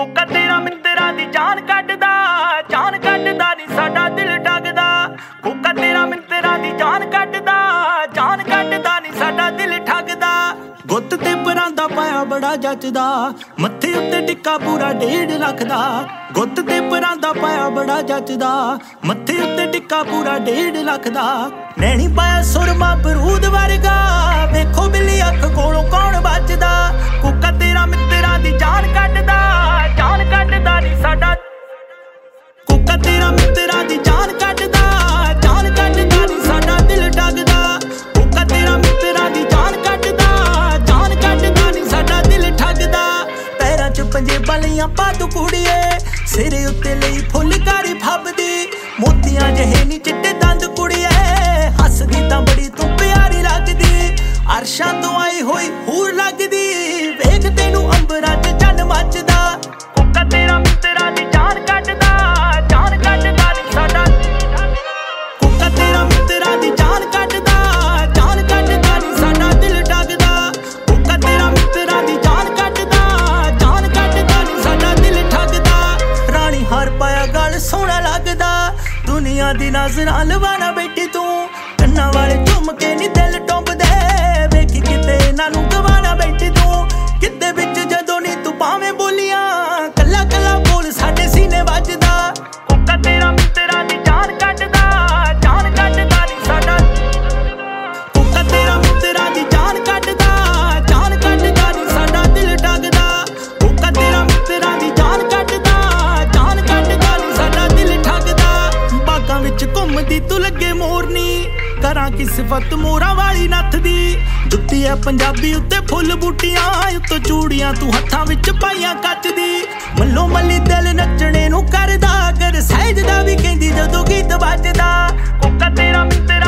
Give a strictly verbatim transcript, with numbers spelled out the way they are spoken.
ਕੋਕਾ ਤੇਰਾ ਮਿੱਤਰਾਂ ਦੀ ਜਾਨ ਕੱਢਦਾ, ਜਾਨ ਕੱਢਦਾ ਨੀ ਸਾਡਾ ਦਿਲ ਡਗਦਾ। ਕੋਕਾ ਤੇਰਾ ਮਿੱਤਰਾਂ ਦੀ ਜਾਨ ਕੱਢਦਾ, ਜਾਨ ਕੱਢਦਾ ਨੀ ਸਾਡਾ ਦਿਲ ਠੱਗਦਾ। ਗੁੱਤ ਤੇ ਪਰਾਂਦਾ ਪਾਇਆ ਬੜਾ ਜੱਚਦਾ, ਮੱਥੇ ਉੱਤੇ ਟਿੱਕਾ ਪੂਰਾ ਡੇਢ ਲੱਖ ਦਾ। ਗੁੱਤ ਤੇ ਪਰਾਂਦਾ ਪਾਇਆ ਬੜਾ ਜੱਚਦਾ, ਮੱਥੇ ਉੱਤੇ ਟਿੱਕਾ ਪੂਰਾ ਡੇਢ ਲੱਖ ਦਾ। ਨੈਣੀ ਪਾਇਆ ਸੁਰਮਾ ਬਰੂਦ ਵਰਗਾ, ਵੇਖੋ ਬਿੱਲੀ ਅੱਖ ਕੋਲੋਂ ਕੌਣ ਬਚਦਾ। ਕੋਕਾ ਤੇਰਾ ਮਿੱਤਰਾਂ ਦੀ ਜਾਨ ਕੱਢਦਾ, ਜਾਨ ਕੱਢਦਾ ਨੀ ਸਾਡਾ। ਕੋਕਾ ਤੇਰਾ ਮਿੱਤਰਾਂ ਦੀ ਜਾਨ ਕੱਢਦਾ, ਜਾਨ ਕੱਢਦਾ ਨੀ ਸਾਡਾ ਦਿਲ ਡਗਦਾ। ਕੋਕਾ ਤੇਰਾ ਮਿੱਤਰਾਂ ਦੀ ਜਾਨ ਕੱਢਦਾ, ਜਾਨ ਕੱਢਦਾ ਨੀ ਸਾਡਾ ਦਿਲ ਠੱਗਦਾ। ਪੈਰਾਂ ਚ ਪੰਜੇਬਾਂ ਲਈਆਂ ਪਾ ਤੂੰ ਕੁੜੀਏ, ਸਿਰੇ ਉੱਤੇ ਲਈ ਫੁੱਲਕਾਰੀ ਫੱਬਦੀ। ਮੋਤੀਆਂ ਜਿਹੇ ਨੀ ਚਿੱਟੇ ਦੰਦ ਕੁੜੀਏ, ਹੱਸਦੀ ਤਾਂ ਬੜੀ ਤੂੰ ਪਿਆਰੀ ਲੱਗਦੀ। ਅਰਸ਼ਾਂ ਤੋਂ ਆਈ ਹੋਈ ਹੂਰ ਲੱਗਦੀ, ਵੇਖ ਤੈਨੂੰ ਅੰਬਰਾਂ ਚ ਚੰਨ ਮੱਚਦਾ। ਕੋਕਾ ਤੇਰਾ ਮਿੱਤਰਾਂ ਦੀ ਜਾਨ ਕੱਢਦਾ, ਜਾਨ ਕੱਢਦਾ ਨੀ ਸਾਡਾ। ਕੋਕਾ ਤੇਰਾ ਮਿੱਤਰਾਂ ਦੀ ਜਾਨ ਕੱਢਦਾ, ਜਾਨ ਕੱਢਦਾ ਨੀ ਸਾਡਾ ਦਿਲ ਡਗਦਾ। ਕੋਕਾ ਤੇਰਾ ਮਿੱਤਰਾਂ ਦੀ ਜਾਨ ਕੱਢਦਾ, ਜਾਨ ਕੱਢਦਾ ਨੀ ਸਾਡਾ ਦਿਲ ਠੱਗਦਾ। ਰਾਣੀ ਹਾਰ ਪਾਇਆ ਗਲ ਸੋਹਣਾ ਲੱਗਦਾ, ਦੁਨੀਆ ਦੀ ਨਜ਼ਰਾਂ ਲਵਾਣਾ ਬੈਠੀ ਤੂੰ। ਕੰਨਾਂ ਵਾਲੇ ਝੁਮਕੇ ਨੀ ਦਿਲ ਟੁੰਬਦੇ, ਵੇਖੀ ਕਿਤੇ ਇਹਨਾਂ ਨੂੰ ਗਵਾਣਾ ਬੈਠੀ ਤੂੰ। ਕਿਤੇ ਵਿੱਚ ਜਦੋਂ ਨੀ ਤੂੰ ਭਾਵੇਂ ਬੋਲੀਆਂ, ਕੱਲਾ ਕੱਲਾ ਬੋਲ ਸਾਡੇ ਸੀਨੇ ਵੱਜਦਾ। ਕੋਕਾ ਤੇਰਾ ਮਿੱਤਰਾਂ ਦੀ ਜਾਨ ਕੱਢਦਾ, ਜਾਨ ਕੱਢਦਾ ਨੀ ਸਾਡਾ। ਕੋਕਾ ਤੇਰਾ ਮਿੱਤਰਾਂ ਦੀ ਜਾਨ ਕੱਢਦਾ, ਜਾਨ ਕੱਢਦਾ ਨੀ ਸਾਡਾ ਦਿਲ ਡਗਦਾ। ਕੋਕਾ ਤੇਰਾ ਮਿੱਤਰਾਂ ਦੀ ਜਾਨ ਕੱਢਦਾ, ਜਾਨ ਕੱਢਦਾ ਨੀ ਸਾਡਾ ਦਿਲ ਠੱਗਦਾ। ਬਾਗਾਂ ਵਿੱਚ ਘੁੰਮਦੀ ਤੂੰ ਲੱਗੇ ਮੋਰਨੀ, ਕਰਾਂ ਕੀ ਸਿਫਤ ਮੋਰਾਂ ਵਾਲੀ ਨੱਥ ਦੀ। ਜੁੱਤੀ ਐ ਪੰਜਾਬੀ ਉੱਤੇ ਫੁੱਲ ਬੂਟੀਆਂ, ਉੱਤੋਂ ਚੂੜੀਆਂ ਤੂੰ ਹੱਥਾਂ ਵਿੱਚ ਪਾਈਆਂ ਕੱਚ ਦੀ। ਮੱਲੋ ਮੱਲੀ ਦਿਲ ਨੱਚਣੇ ਨੂੰ ਕਰਦਾ, ਕਰ ਸਹਿਜ ਦਾ ਵੀ ਕਹਿੰਦੀ ਜਦੋਂ ਗੀਤ ਵੱਜਦਾ। ਕੋਕਾ ਤੇਰਾ ਮਿੱਤਰ